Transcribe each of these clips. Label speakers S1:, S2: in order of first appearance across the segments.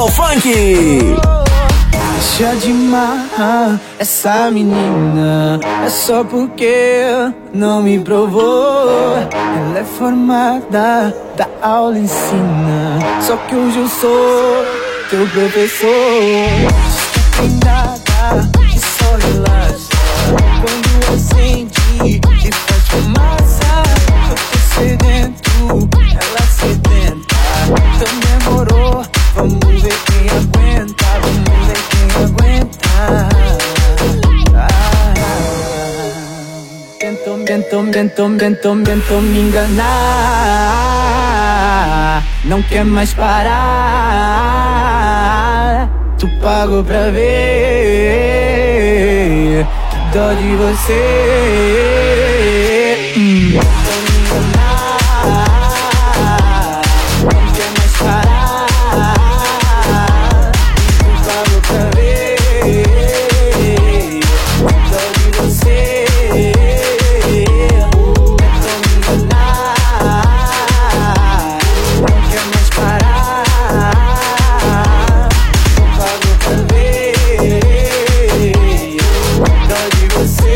S1: Funk.
S2: Deixa de marrar essa menina, é só porque não me provou. Ela é formada, da aula ensina, só que hoje eu sou teu professor. Tem nada que só relaxa quando acende e faz fumaça. Eu tô sedento, ela sedenta, então demorou. Vamos ver quem aguenta, vamos ver quem aguenta. Tentou me enganar, não quer mais parar. Tu pagou pra ver, que dó de você. Tentou me enganar, não quer mais parar. Tu pagou pra ver, que dó de você. Tentou me enganar, não quer mais parar. Tu pagou pra ver, que dó de você.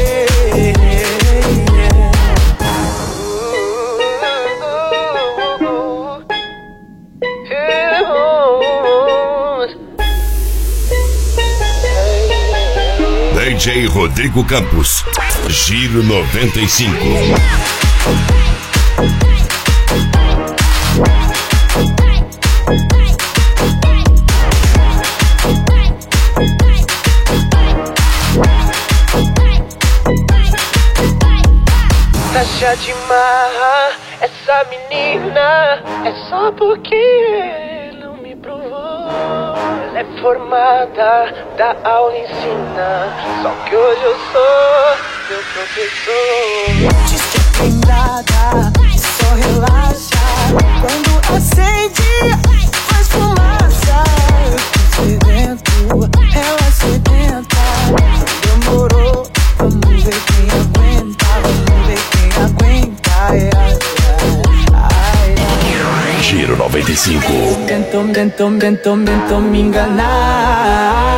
S3: DJ Rodrigo Campos, Giro 95.
S2: Deixa de marrar essa menina, é só porque não me provou. Ela é formada, da aula ensina, só que hoje eu sou teu professor. Diz que tem nada, que só relaxa quando acende, faz fumaça. Eu tô sedento, ela sedenta, demorou. Vamos ver quem aguenta, vamos ver quem aguenta. Ai, ai, ai, ai.
S3: Giro 95.
S2: Tentou me enganar,